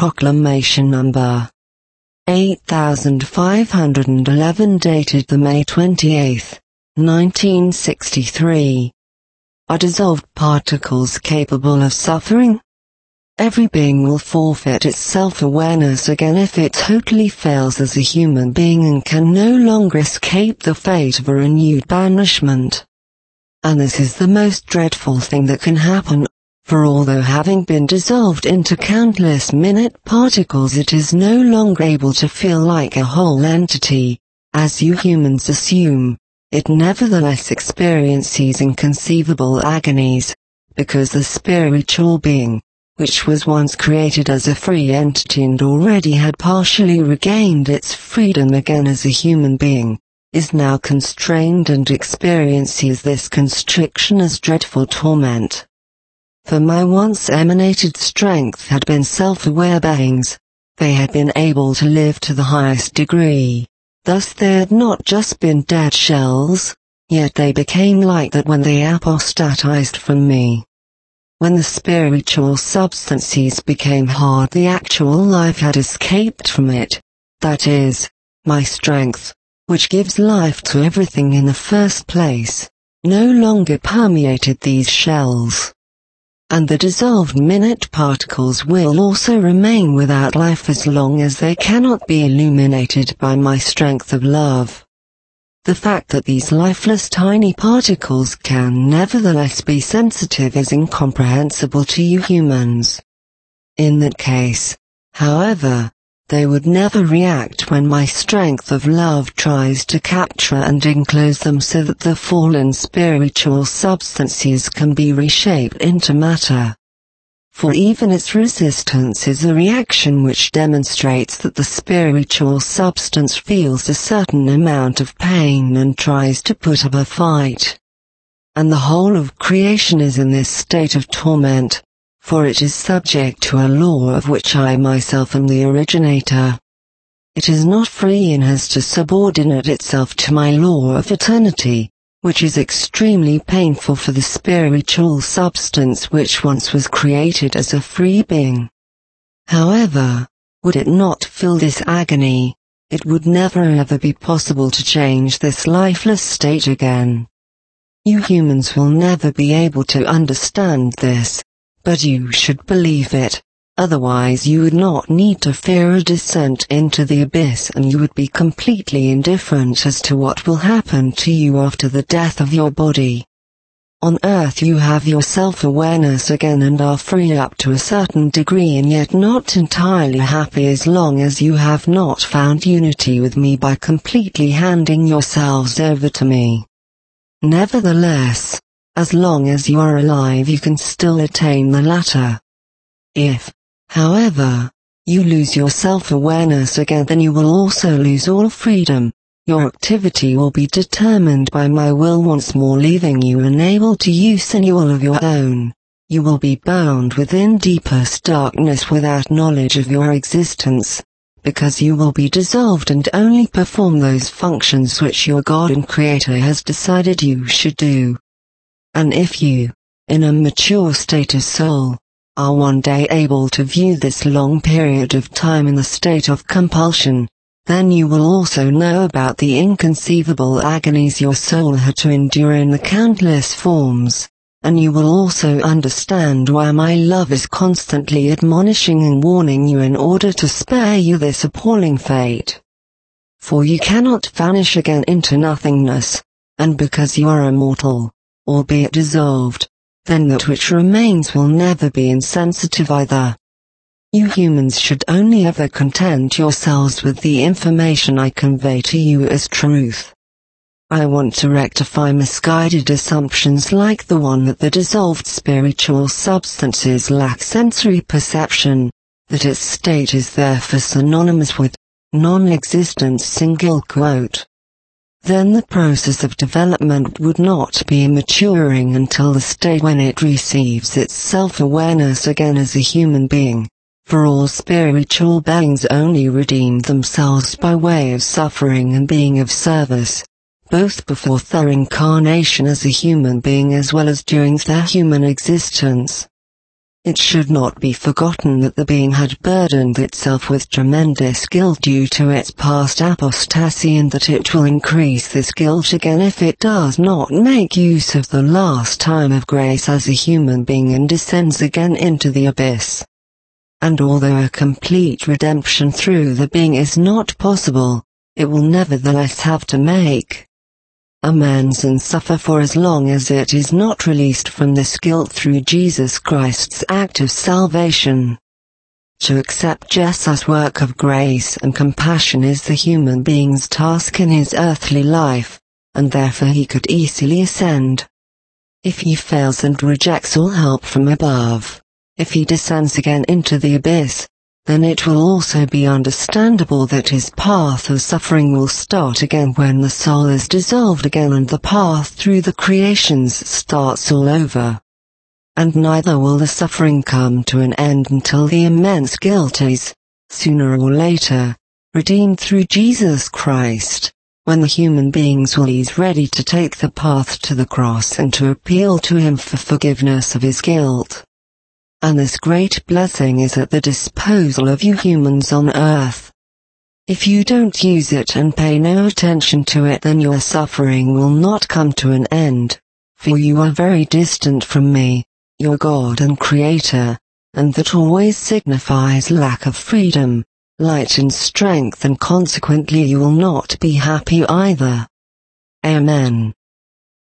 Proclamation Number 8511 dated the May 28, 1963. Are dissolved particles capable of suffering? Every being will forfeit its self-awareness again if it totally fails as a human being and can no longer escape the fate of a renewed banishment. And this is the most dreadful thing that can happen, for although having been dissolved into countless minute particles it is no longer able to feel like a whole entity, as you humans assume, it nevertheless experiences inconceivable agonies, because the spiritual being, which was once created as a free entity and already had partially regained its freedom again as a human being, is now constrained and experiences this constriction as dreadful torment. For my once emanated strength had been self-aware beings. They had been able to live to the highest degree. Thus they had not just been dead shells, yet they became like that when they apostatized from me. When the spiritual substances became hard, the actual life had escaped from it, that is, my strength, which gives life to everything in the first place, no longer permeated these shells. And the dissolved minute particles will also remain without life as long as they cannot be illuminated by my strength of love. The fact that these lifeless tiny particles can nevertheless be sensitive is incomprehensible to you humans. In that case, however, they would never react when my strength of love tries to capture and enclose them so that the fallen spiritual substances can be reshaped into matter. For even its resistance is a reaction which demonstrates that the spiritual substance feels a certain amount of pain and tries to put up a fight. And the whole of creation is in this state of torment, for it is subject to a law of which I myself am the originator. It is not free and has to subordinate itself to my law of eternity, which is extremely painful for the spiritual substance which once was created as a free being. However, would it not feel this agony, it would never ever be possible to change this lifeless state again. You humans will never be able to understand this, but you should believe it, otherwise you would not need to fear a descent into the abyss and you would be completely indifferent as to what will happen to you after the death of your body. On earth you have your self-awareness again and are free up to a certain degree and yet not entirely happy as long as you have not found unity with me by completely handing yourselves over to me. Nevertheless, as long as you are alive you can still attain the latter. If, however, you lose your self-awareness again then you will also lose all freedom. Your activity will be determined by my will once more leaving you unable to use any will of your own. You will be bound within deepest darkness without knowledge of your existence, because you will be dissolved and only perform those functions which your God and Creator has decided you should do. And if you, in a mature state of soul, are one day able to view this long period of time in the state of compulsion, then you will also know about the inconceivable agonies your soul had to endure in the countless forms, and you will also understand why my love is constantly admonishing and warning you in order to spare you this appalling fate. For you cannot vanish again into nothingness, and because you are immortal, albeit dissolved, then that which remains will never be insensitive either. You humans should only ever content yourselves with the information I convey to you as truth. I want to rectify misguided assumptions like the one that the dissolved spiritual substances lack sensory perception, that its state is therefore synonymous with non-existence single quote. Then the process of development would not be maturing until the state when it receives its self-awareness again as a human being, for all spiritual beings only redeem themselves by way of suffering and being of service, both before their incarnation as a human being as well as during their human existence. It should not be forgotten that the being had burdened itself with tremendous guilt due to its past apostasy, and that it will increase this guilt again if it does not make use of the last time of grace as a human being and descends again into the abyss. And although a complete redemption through the being is not possible, it will nevertheless have to make amends and suffer for as long as it is not released from this guilt through Jesus Christ's act of salvation. To accept Jesus' work of grace and compassion is the human being's task in his earthly life, and therefore he could easily ascend. If he fails and rejects all help from above, if he descends again into the abyss, then it will also be understandable that his path of suffering will start again when the soul is dissolved again and the path through the creations starts all over. And neither will the suffering come to an end until the immense guilt is, sooner or later, redeemed through Jesus Christ, when the human beings will be ready to take the path to the cross and to appeal to him for forgiveness of his guilt. And this great blessing is at the disposal of you humans on earth. If you don't use it and pay no attention to it, then your suffering will not come to an end, for you are very distant from me, your God and Creator, and that always signifies lack of freedom, light and strength, and consequently you will not be happy either. Amen.